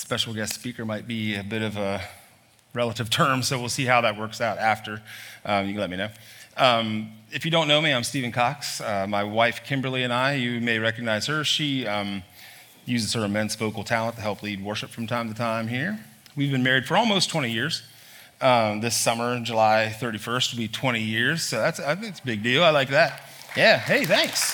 special guest speaker might be a bit of a relative term, so we'll see how that works out after. You can let me know. If you don't know me, I'm Stephen Cox. My wife, Kimberly, and I, you may recognize her. She uses her immense vocal talent to help lead worship from time to time here. We've been married for almost 20 years. This summer, July 31st, will be 20 years, so I think it's a big deal. I like that. Yeah, hey, thanks.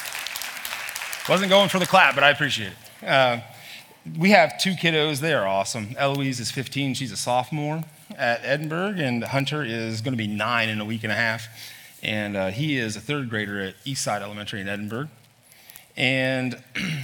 Wasn't going for the clap, but I appreciate it. We have two kiddos. They are awesome. Eloise is 15. She's a sophomore at Edinburgh, and Hunter is going to be 9 in a week and a half. And he is a third grader at Eastside Elementary in Edinburgh. And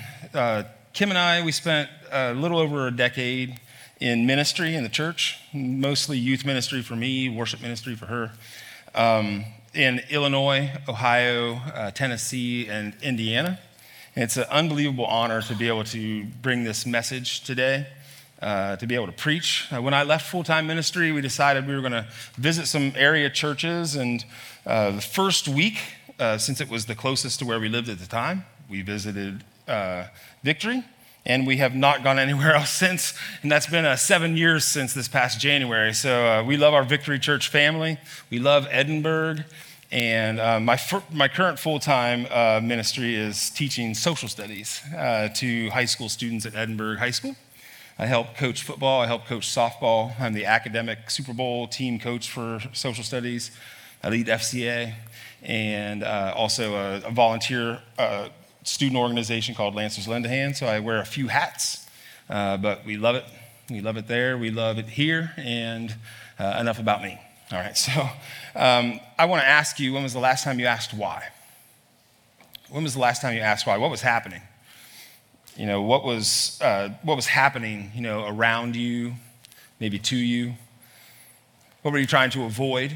Kim and I, we spent a little over a decade in ministry in the church, mostly youth ministry for me, worship ministry for her, in Illinois, Ohio, Tennessee, and Indiana. And it's an unbelievable honor to be able to bring this message today, to be able to preach. When I left full-time ministry, we decided we were going to visit some area churches. And the first week, since it was the closest to where we lived at the time, we visited Victory. And we have not gone anywhere else since. And that's been 7 years since this past January. So we love our Victory Church family. We love Edinburgh. And my current full-time ministry is teaching social studies to high school students at Edinburgh High School. I help coach football. I help coach softball. I'm the academic Super Bowl team coach for social studies. I lead FCA and also a volunteer student organization called Lancers Lend a Hand. So I wear a few hats, but we love it. We love it there. We love it here. And enough about me. All right, so I want to ask you, when was the last time you asked why? When was the last time you asked why? What was happening? You know, what was happening, you know, around you, maybe to you? What were you trying to avoid?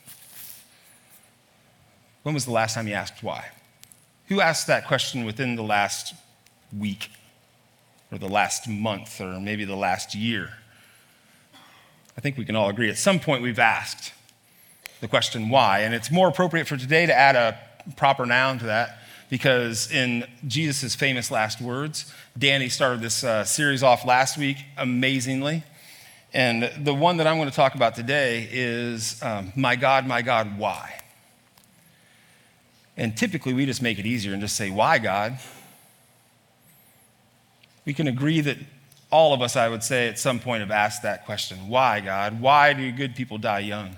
When was the last time you asked why? Who asked that question within the last week or the last month or maybe the last year? I think we can all agree at some point we've asked the question why, and it's more appropriate for today to add a proper noun to that because in Jesus' famous last words, Danny started this series off last week amazingly, and the one that I'm going to talk about today is my God, why? And typically we just make it easier and just say, why, God? We can agree that all of us, I would say, at some point have asked that question. Why, God? Why do good people die young?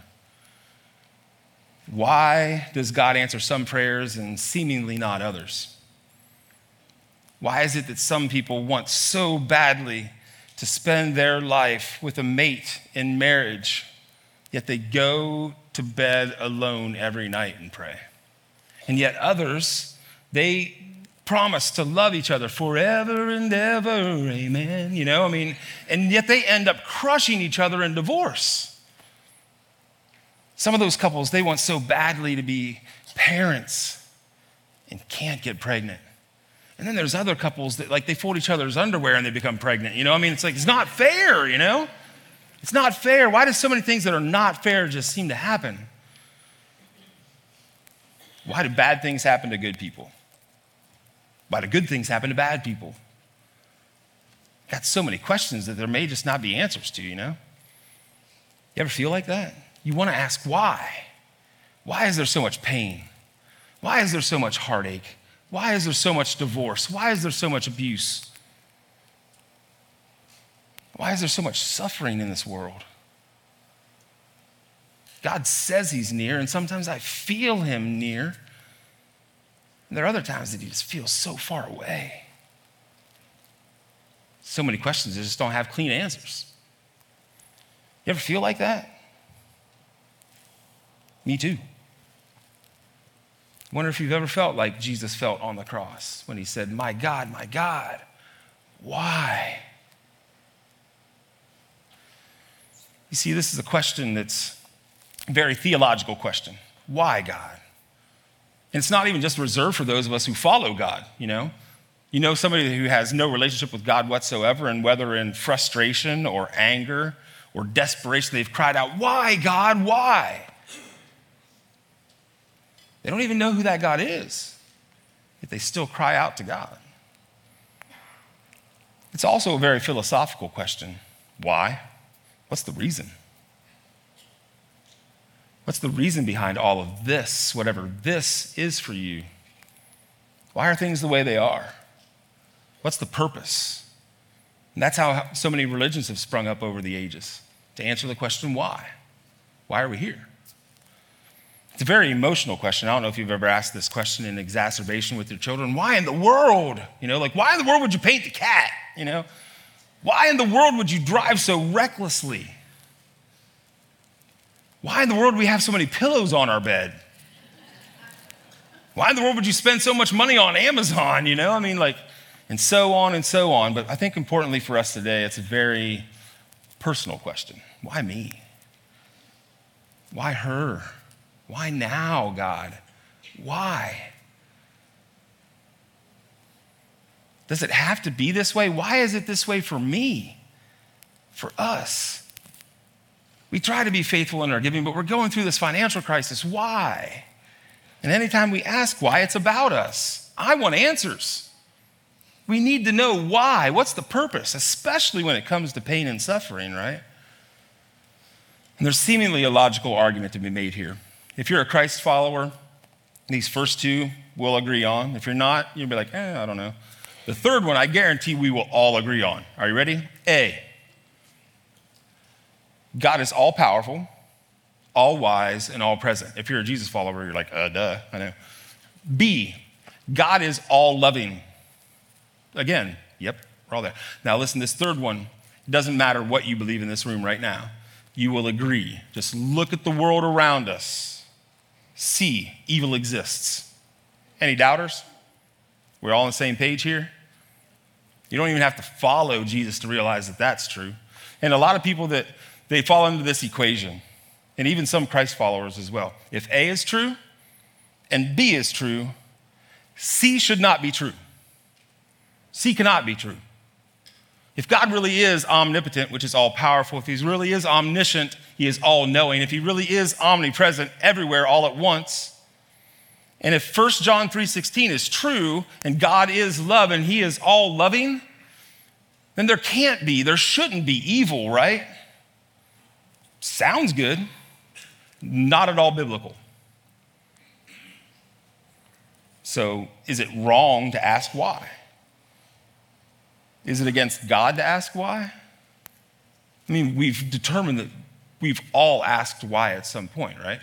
Why does God answer some prayers and seemingly not others? Why is it that some people want so badly to spend their life with a mate in marriage, yet they go to bed alone every night and pray? And yet others, they promise to love each other forever and ever, amen. You know, I mean, and yet they end up crushing each other in divorce. Some of those couples, they want so badly to be parents and can't get pregnant. And then there's other couples that like they fold each other's underwear and they become pregnant. You know, I mean, it's like, it's not fair, you know? It's not fair. Why do so many things that are not fair just seem to happen? Why do bad things happen to good people? Why do good things happen to bad people? Got so many questions that there may just not be answers to, you know? You ever feel like that? You want to ask why. Why is there so much pain? Why is there so much heartache? Why is there so much divorce? Why is there so much abuse? Why is there so much suffering in this world? God says he's near, and sometimes I feel him near. And there are other times that he just feels so far away. So many questions that just don't have clean answers. You ever feel like that? Me too. I wonder if you've ever felt like Jesus felt on the cross when he said, my God, why? You see, this is a question that's a very theological question. Why, God? And it's not even just reserved for those of us who follow God, you know? You know somebody who has no relationship with God whatsoever, and whether in frustration or anger or desperation, they've cried out, why, God, why? They don't even know who that God is, yet they still cry out to God. It's also a very philosophical question. Why? What's the reason? What's the reason behind all of this, whatever this is for you? Why are things the way they are? What's the purpose? And that's how so many religions have sprung up over the ages, to answer the question, why? Why are we here? It's a very emotional question. I don't know if you've ever asked this question in exacerbation with your children. Why in the world? Why in the world would you paint the cat? Why in the world would you drive so recklessly? Why in the world do we have so many pillows on our bed? Why in the world would you spend so much money on Amazon? And so on and so on. But I think importantly for us today, it's a very personal question. Why me? Why her? Why now, God? Why? Does it have to be this way? Why is it this way for me? For us? We try to be faithful in our giving, but we're going through this financial crisis. Why? And anytime we ask why, it's about us. I want answers. We need to know why. What's the purpose? Especially when it comes to pain and suffering, right? And there's seemingly a logical argument to be made here. If you're a Christ follower, these first two we'll agree on. If you're not, you'll be like, I don't know. The third one, I guarantee we will all agree on. Are you ready? A, God is all powerful, all wise, and all present. If you're a Jesus follower, you're like, duh, I know. B, God is all loving. Again, yep, we're all there. Now listen, this third one, it doesn't matter what you believe in this room right now. You will agree. Just look at the world around us. C, evil exists. Any doubters? We're all on the same page here? You don't even have to follow Jesus to realize that that's true. And a lot of people that they fall into this equation, and even some Christ followers as well. If A is true and B is true, C should not be true. C cannot be true. If God really is omnipotent, which is all powerful, if he really is omniscient, he is all knowing, if he really is omnipresent everywhere all at once, and if 1 John 3:16 is true and God is love and he is all loving, then there shouldn't be evil, right? Sounds good, not at all biblical. So is it wrong to ask why? Is it against God to ask why? I mean, we've determined that we've all asked why at some point, right?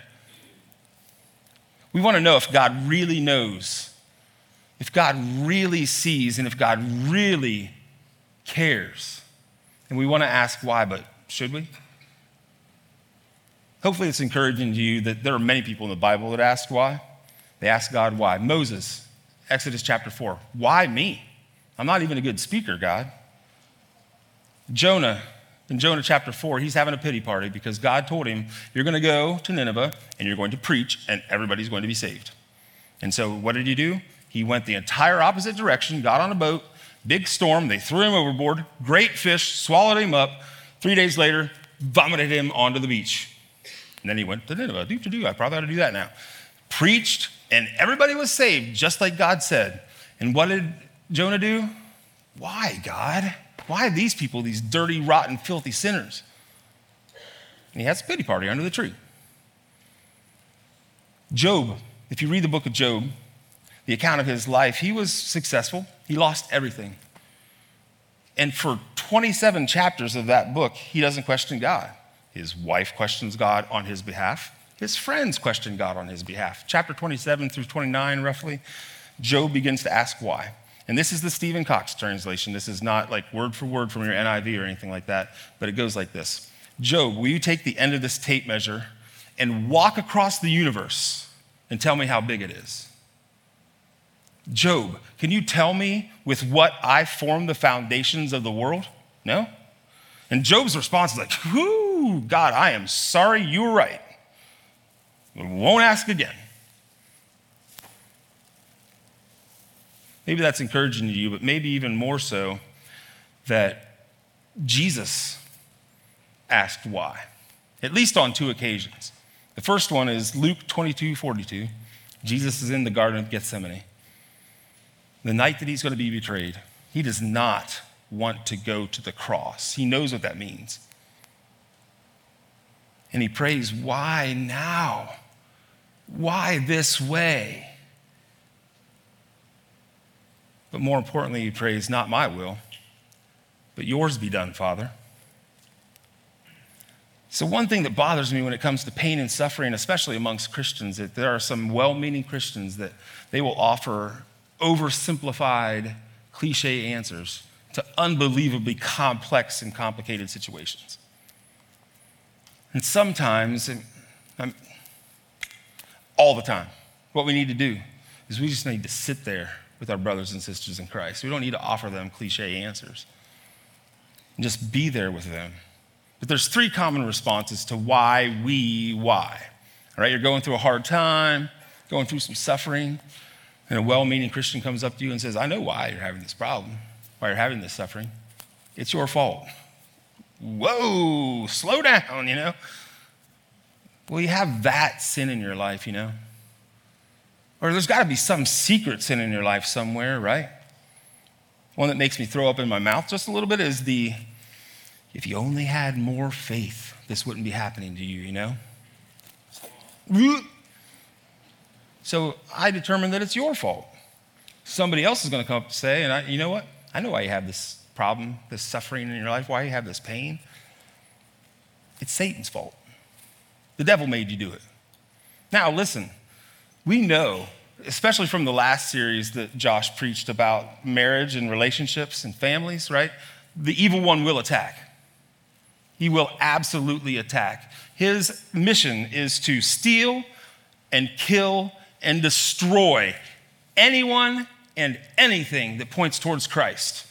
We want to know if God really knows, if God really sees, and if God really cares. And we want to ask why, but should we? Hopefully it's encouraging to you that there are many people in the Bible that ask why. They ask God why. Moses, Exodus chapter 4, why me? I'm not even a good speaker, God. Jonah, in Jonah chapter 4, he's having a pity party because God told him, you're going to go to Nineveh and you're going to preach and everybody's going to be saved. And so what did he do? He went the entire opposite direction, got on a boat, big storm, they threw him overboard, great fish, swallowed him up. 3 days later, vomited him onto the beach. And then he went to Nineveh. I probably ought to do that now. Preached, and everybody was saved, just like God said. And what did Jonah do? Why, God? Why these people, these dirty, rotten, filthy sinners? And he has a pity party under the tree. Job, if you read the book of Job, the account of his life, he was successful. He lost everything. And for 27 chapters of that book, he doesn't question God. His wife questions God on his behalf. His friends question God on his behalf. Chapter 27 through 29, roughly, Job begins to ask why. And this is the Stephen Cox translation. This is not like word for word from your NIV or anything like that, but it goes like this. Job, will you take the end of this tape measure and walk across the universe and tell me how big it is? Job, can you tell me with what I formed the foundations of the world? No? And Job's response is like, whoo, God, I am sorry, you were right. We won't ask again. Maybe that's encouraging to you, but maybe even more so that Jesus asked why, at least on 2 occasions. The first one is Luke 22:42. Jesus is in the Garden of Gethsemane. The night that he's going to be betrayed, he does not want to go to the cross. He knows what that means. And he prays, why now? Why this way? But more importantly, he prays, not my will, but yours be done, Father. So one thing that bothers me when it comes to pain and suffering, especially amongst Christians, that there are some well-meaning Christians that they will offer oversimplified, cliche answers to unbelievably complex and complicated situations. And sometimes, all the time, what we need to do is we just need to sit there with our brothers and sisters in Christ. We don't need to offer them cliche answers. And just be there with them. But there's three common responses to why. All right, you're going through a hard time, going through some suffering, and a well-meaning Christian comes up to you and says, I know why you're having this problem, why you're having this suffering. It's your fault. Whoa, slow down, Well, you have that sin in your life, Or there's got to be some secret sin in your life somewhere, right? One that makes me throw up in my mouth just a little bit is if you only had more faith, this wouldn't be happening to you, So I determined that it's your fault. Somebody else is going to come up and say, and you know what? I know why you have this problem, this suffering in your life, why you have this pain. It's Satan's fault. The devil made you do it. Now, listen, we know, especially from the last series that Josh preached about marriage and relationships and families, right? The evil one will attack. He will absolutely attack. His mission is to steal and kill and destroy anyone and anything that points towards Christ.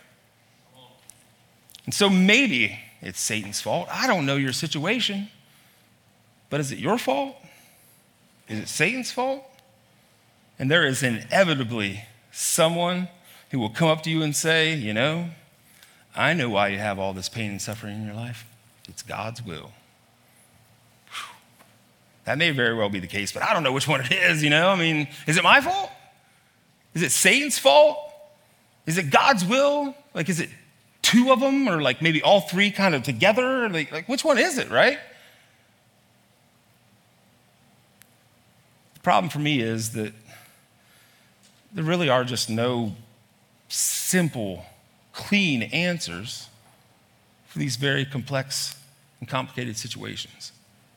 And so maybe it's Satan's fault. I don't know your situation, but is it your fault? Is it Satan's fault? And there is inevitably someone who will come up to you and say, I know why you have all this pain and suffering in your life. It's God's will. Whew. That may very well be the case, but I don't know which one it is, Is it my fault? Is it Satan's fault? Is it God's will? Is it two of them or maybe all three kind of together? Which one is it, right? The problem for me is that there really are just no simple, clean answers for these very complex and complicated situations.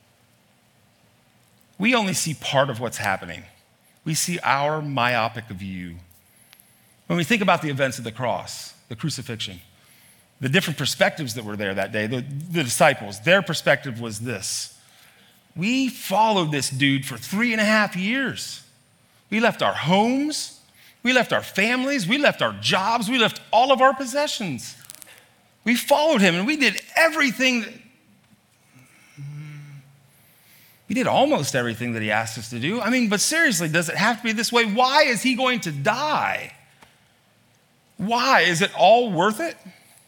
We only see part of what's happening. We see our myopic view. When we think about the events of the cross, the crucifixion, the different perspectives that were there that day, the disciples, their perspective was this. We followed this dude for 3.5 years. We left our homes, we left our families, we left our jobs, we left all of our possessions. We followed him and we did everything. We did almost everything that he asked us to do. But seriously, does it have to be this way? Why is he going to die? Why? Is it all worth it?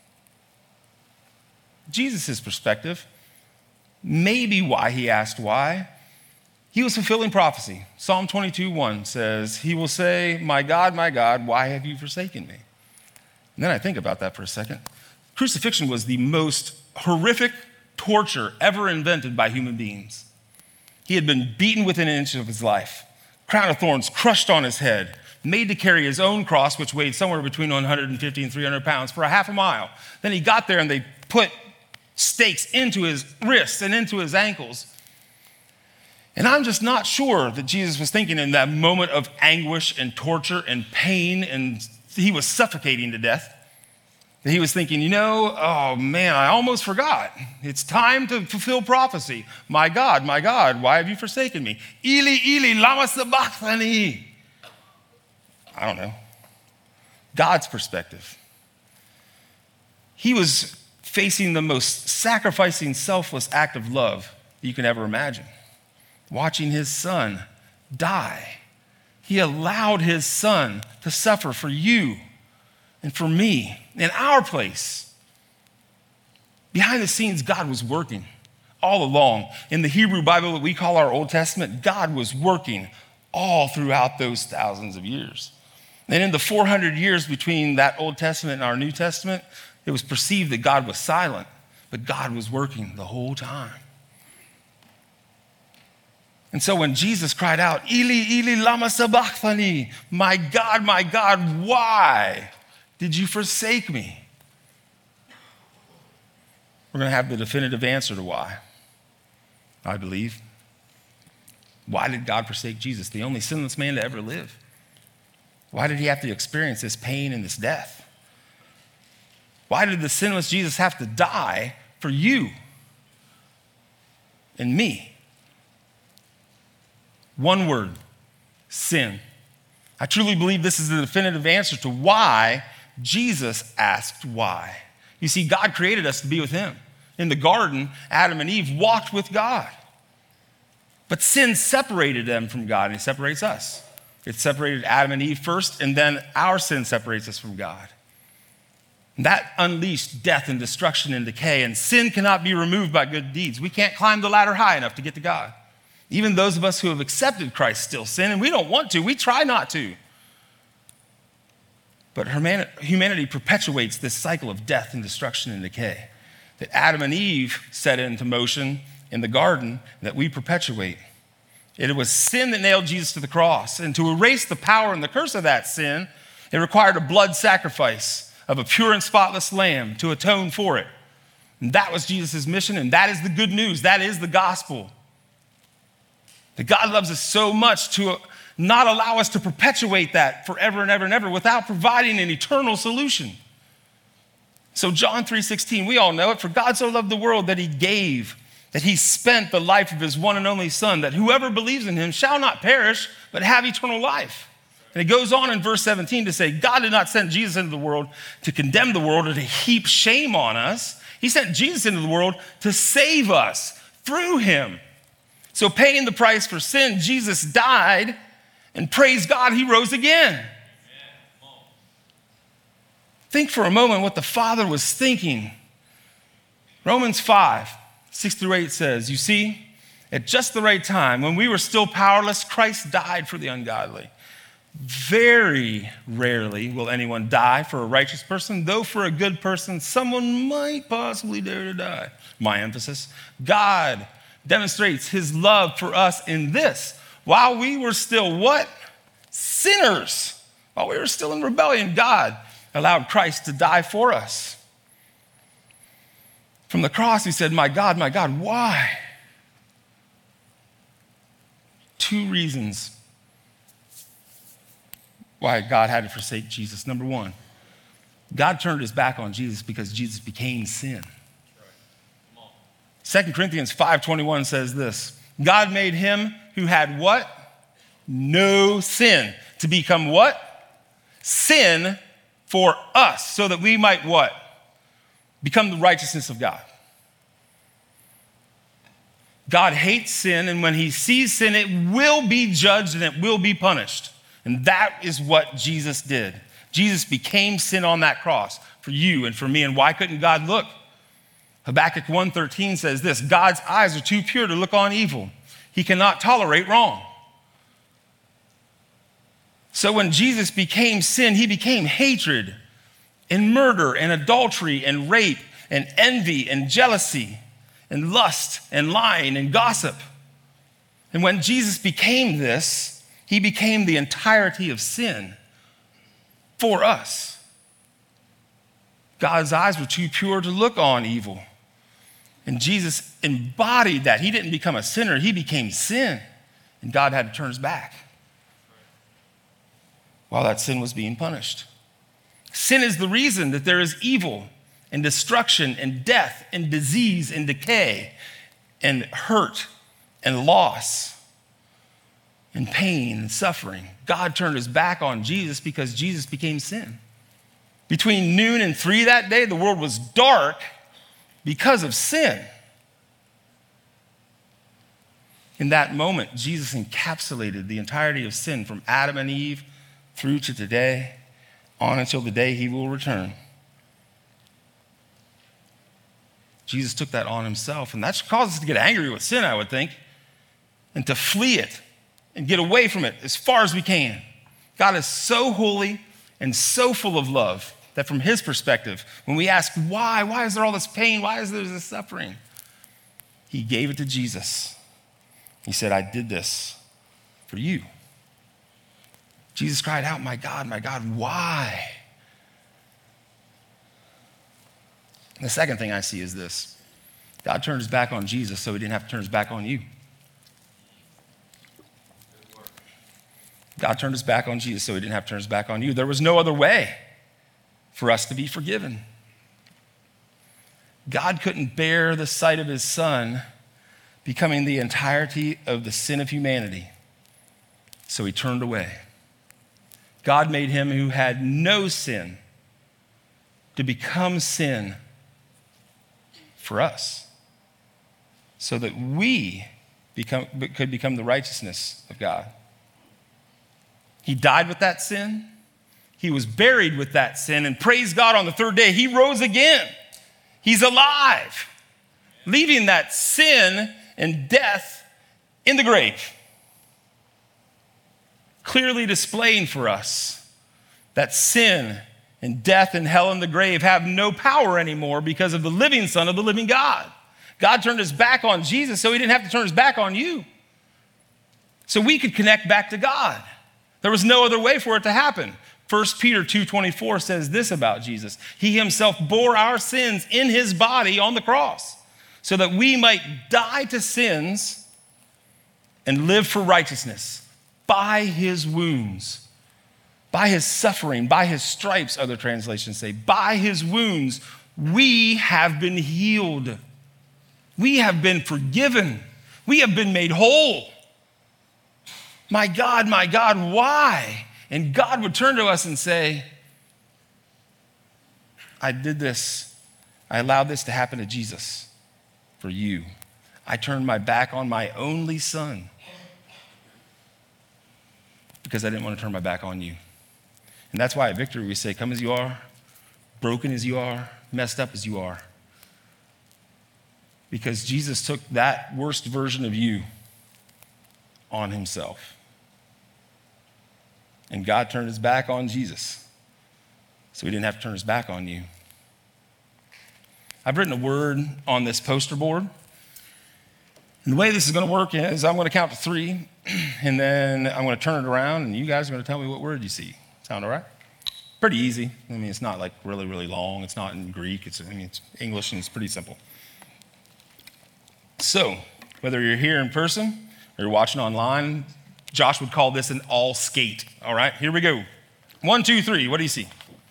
Jesus' perspective, maybe why he asked why. He was fulfilling prophecy. Psalm 22:1 says, he will say, my God, why have you forsaken me? And then I think about that for a second. Crucifixion was the most horrific torture ever invented by human beings. He had been beaten within an inch of his life, crown of thorns crushed on his head, made to carry his own cross, which weighed somewhere between 150 and 300 pounds, for a half a mile. Then he got there and they put stakes into his wrists and into his ankles. And I'm just not sure that Jesus was thinking in that moment of anguish and torture and pain, and he was suffocating to death, that he was thinking, oh man, I almost forgot. It's time to fulfill prophecy. My God, why have you forsaken me? Eli, Eli, lama sabachthani. I don't know. God's perspective. He was facing the most sacrificing, selfless act of love you can ever imagine. Watching his son die. He allowed his son to suffer for you and for me in our place. Behind the scenes, God was working all along. In the Hebrew Bible that we call our Old Testament, God was working all throughout those thousands of years. And in the 400 years between that Old Testament and our New Testament, it was perceived that God was silent, but God was working the whole time. And so when Jesus cried out, Eli, Eli, lama sabachthani, my God, why did you forsake me? We're going to have the definitive answer to why, I believe. Why did God forsake Jesus, the only sinless man to ever live? Why did he have to experience this pain and this death? Why did the sinless Jesus have to die for you and me? One word, sin. I truly believe this is the definitive answer to why Jesus asked why. You see, God created us to be with him. In the garden, Adam and Eve walked with God. But sin separated them from God, and it separates us. It separated Adam and Eve first, and then our sin separates us from God. And that unleashed death and destruction and decay, and sin cannot be removed by good deeds. We can't climb the ladder high enough to get to God. Even those of us who have accepted Christ still sin, and we don't want to. We try not to. But humanity perpetuates this cycle of death and destruction and decay that Adam and Eve set into motion in the garden that we perpetuate. It was sin that nailed Jesus to the cross. And to erase the power and the curse of that sin, it required a blood sacrifice of a pure and spotless lamb to atone for it. And that was Jesus' mission, and that is the good news. That is the gospel. That God loves us so much to not allow us to perpetuate that forever and ever and ever without providing an eternal solution. So John 3:16, we all know it. For God so loved the world that he gave, that he spent the life of his one and only Son, that whoever believes in him shall not perish, but have eternal life. And it goes on in verse 17 to say, God did not send Jesus into the world to condemn the world or to heap shame on us. He sent Jesus into the world to save us through him. So paying the price for sin, Jesus died, and praise God, he rose again. Think for a moment what the Father was thinking. Romans 5:6-8 says, you see, at just the right time, when we were still powerless, Christ died for the ungodly. Very rarely will anyone die for a righteous person, though for a good person, someone might possibly dare to die. My emphasis. God demonstrates his love for us in this. While we were still what? Sinners. While we were still in rebellion, God allowed Christ to die for us. From the cross, he said, my God, why? Two reasons why God had to forsake Jesus. Number one, God turned his back on Jesus because Jesus became sin. 2 Corinthians 5:21 says this, God made him who had what? No sin to become what? Sin for us, so that we might what? Become the righteousness of God. God hates sin, and when he sees sin, it will be judged and it will be punished. And that is what Jesus did. Jesus became sin on that cross for you and for me. And why couldn't God look? Habakkuk 1:13 says this, God's eyes are too pure to look on evil. He cannot tolerate wrong. So when Jesus became sin, he became hatred and murder and adultery and rape and envy and jealousy and lust and lying and gossip. And when Jesus became this, he became the entirety of sin for us. God's eyes were too pure to look on evil. And Jesus embodied that. He didn't become a sinner, he became sin. And God had to turn his back while that sin was being punished. Sin is the reason that there is evil and destruction and death and disease and decay and hurt and loss and pain and suffering. God turned his back on Jesus because Jesus became sin. Between noon and 3 that day, the world was dark because of sin. In that moment, Jesus encapsulated the entirety of sin from Adam and Eve through to today, on until the day he will return. Jesus took that on himself, and that causes us to get angry with sin, I would think, and to flee it and get away from it as far as we can. God is so holy, and so full of love that from his perspective, when we ask why is there all this pain? Why is there this suffering? He gave it to Jesus. He said, I did this for you. Jesus cried out, my God, why? And the second thing I see is this. God turned his back on Jesus so he didn't have to turn his back on you. God turned his back on Jesus so he didn't have to turn his back on you. There was no other way for us to be forgiven. God couldn't bear the sight of his son becoming the entirety of the sin of humanity, so he turned away. God made him who had no sin to become sin for us, so that we could become the righteousness of God. He died with that sin. He was buried with that sin, and praise God, on the third day, he rose again. He's alive, leaving that sin and death in the grave, clearly displaying for us that sin and death and hell and the grave have no power anymore because of the living Son of the living God. God turned his back on Jesus so he didn't have to turn his back on you, so we could connect back to God. There was no other way for it to happen. 1 Peter 2:24 says this about Jesus. He himself bore our sins in his body on the cross so that we might die to sins and live for righteousness. By his wounds, by his suffering, by his stripes, other translations say, by his wounds, we have been healed. We have been forgiven. We have been made whole. My God, why? And God would turn to us and say, I did this. I allowed this to happen to Jesus for you. I turned my back on my only son because I didn't want to turn my back on you. And that's why at Victory we say, come as you are, broken as you are, messed up as you are. Because Jesus took that worst version of you on himself. And God turned his back on Jesus so he didn't have to turn his back on you. I've written a word on this poster board. And the way this is going to work is I'm going to count to 3, and then I'm going to turn it around, and you guys are going to tell me what word you see. Sound all right? Pretty easy. I mean, it's not like really, really long. It's not in Greek. It's English, and it's pretty simple. So, whether you're here in person or you're watching online, Josh would call this an all skate. All right, here we go. 1, 2, 3. What do you see?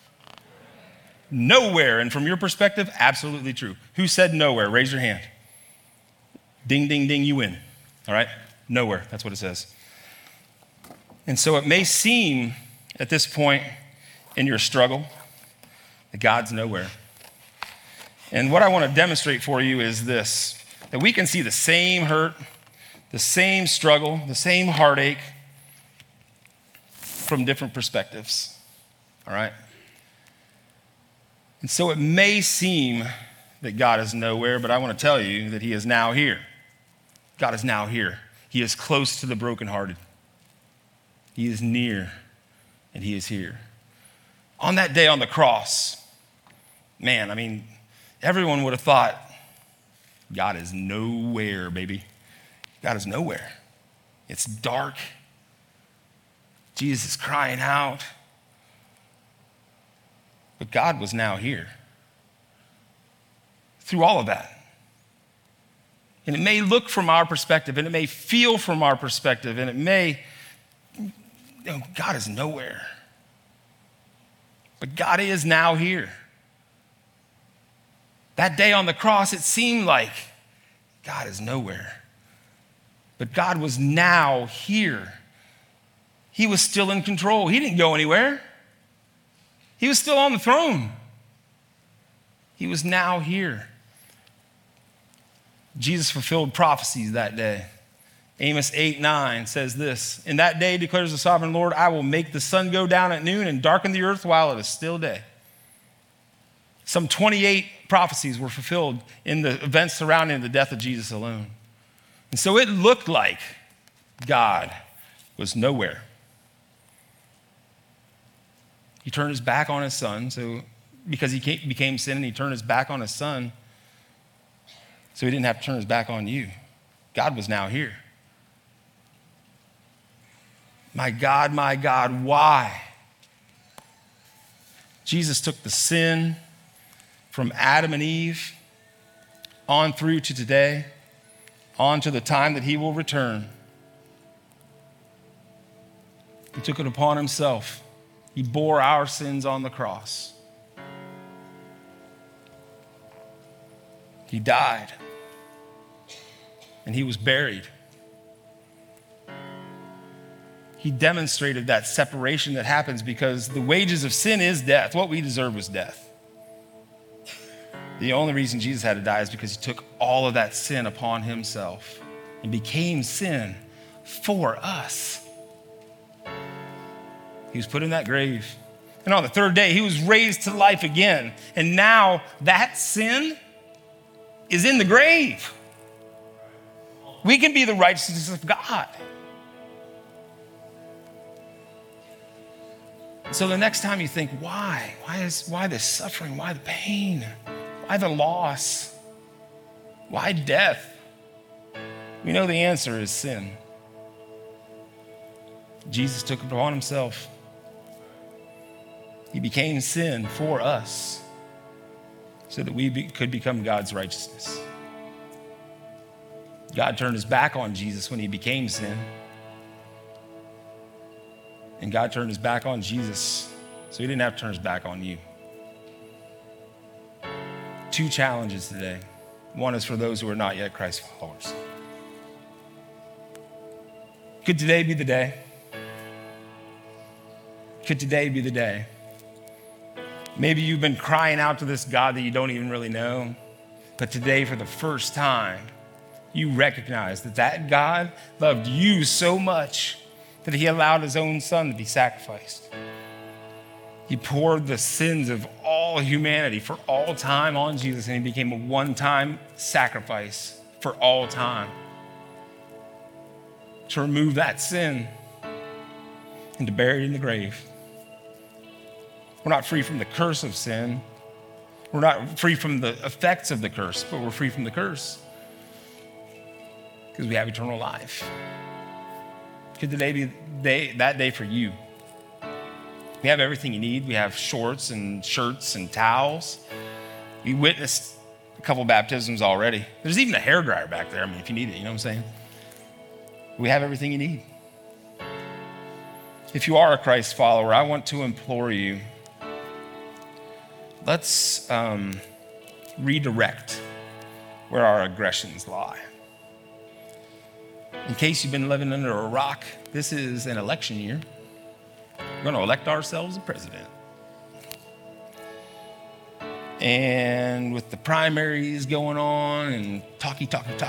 Nowhere. And from your perspective, absolutely true. Who said nowhere? Raise your hand. Ding, ding, ding, you win. All right? Nowhere. That's what it says. And so it may seem at this point in your struggle that God's nowhere. And what I want to demonstrate for you is this, that we can see the same hurt, the same struggle, the same heartache from different perspectives, all right? And so it may seem that God is nowhere, but I want to tell you that he is now here. God is now here. He is close to the brokenhearted. He is near, and he is here. On that day on the cross, man, I mean, everyone would have thought, God is nowhere, baby. God is nowhere. It's dark. Jesus is crying out. But God was now here through all of that. And it may look from our perspective, and it may feel from our perspective, and it may, God is nowhere. But God is now here. That day on the cross, it seemed like God is nowhere. But God was now here. He was still in control. He didn't go anywhere. He was still on the throne. He was now here. Jesus fulfilled prophecies that day. Amos 8:9 says this, in that day declares the sovereign Lord, I will make the sun go down at noon and darken the earth while it is still day. Some 28 prophecies were fulfilled in the events surrounding the death of Jesus alone. And so it looked like God was nowhere. He turned his back on his son, so because he became sin and he turned his back on his son, so he didn't have to turn his back on you. God was now here. My God, why? Jesus took the sin from Adam and Eve on through to today, on to the time that he will return. He took it upon himself. He bore our sins on the cross. He died, and he was buried. He demonstrated that separation that happens because the wages of sin is death. What we deserve was death. The only reason Jesus had to die is because he took all of that sin upon himself and became sin for us. He was put in that grave. And on the third day, he was raised to life again. And now that sin is in the grave. We can be the righteousness of God. So the next time you think, why? Why this suffering? Why the pain? Why the loss? Why death? We know the answer is sin. Jesus took it upon himself. He became sin for us so that we could become God's righteousness. God turned his back on Jesus when he became sin. And God turned his back on Jesus so he didn't have to turn his back on you. 2 challenges today. One is for those who are not yet Christ followers. Could today be the day? Could today be the day? Maybe you've been crying out to this God that you don't even really know, but today for the first time, you recognize that that God loved you so much that he allowed his own son to be sacrificed. He poured the sins of all humanity for all time on Jesus, and he became a one-time sacrifice for all time to remove that sin and to bury it in the grave. We're not free from the curse of sin. We're not free from the effects of the curse, but we're free from the curse because we have eternal life. Could today be that day for you? We have everything you need. We have shorts and shirts and towels. We witnessed a couple baptisms already. There's even a hairdryer back there, if you need it, you know what I'm saying? We have everything you need. If you are a Christ follower, I want to implore you, let's redirect where our aggressions lie. In case you've been living under a rock, this is an election year. We're going to elect ourselves a president. And with the primaries going on and talky,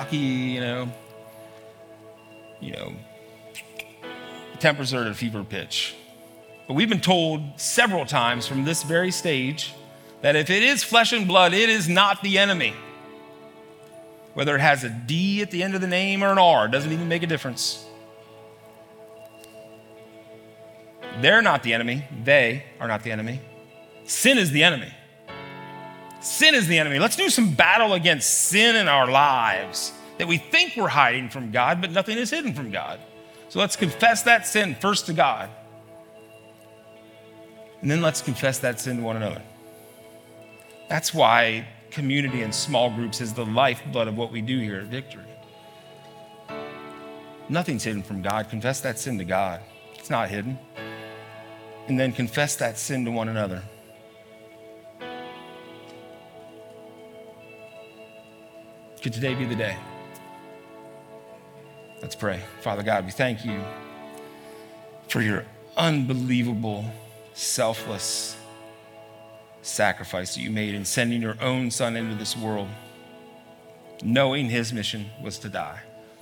tempers are at a fever pitch. But we've been told several times from this very stage that if it is flesh and blood, it is not the enemy. Whether it has a D at the end of the name or an R, doesn't even make a difference. They're not the enemy. They are not the enemy. Sin is the enemy. Sin is the enemy. Let's do some battle against sin in our lives that we think we're hiding from God, but nothing is hidden from God. So let's confess that sin first to God. And then let's confess that sin to one another. That's why community and small groups is the lifeblood of what we do here at Victory. Nothing's hidden from God. Confess that sin to God. It's not hidden. And then confess that sin to one another. Could today be the day? Let's pray. Father God, we thank you for your unbelievable, selfless sacrifice that you made in sending your own son into this world, knowing his mission was to die.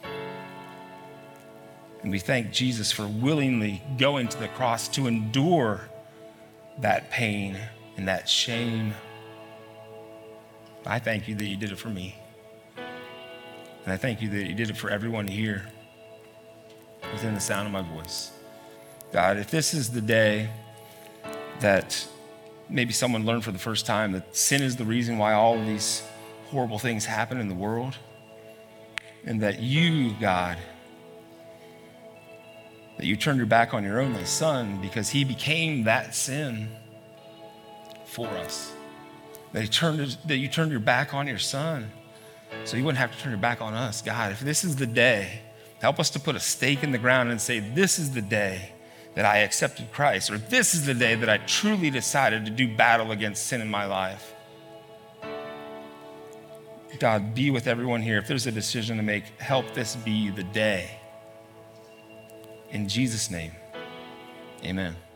And we thank Jesus for willingly going to the cross to endure that pain and that shame. I thank you that you did it for me. And I thank you that you did it for everyone here within the sound of my voice. God, if this is the day that maybe someone learned for the first time that sin is the reason why all of these horrible things happen in the world. And that you, God, that you turned your back on your only son because he became that sin for us. That you turned your back on your son so you wouldn't have to turn your back on us. God, if this is the day, help us to put a stake in the ground and say, this is the day that I accepted Christ, or this is the day that I truly decided to do battle against sin in my life. God, be with everyone here. If there's a decision to make, help this be the day. In Jesus' name, amen.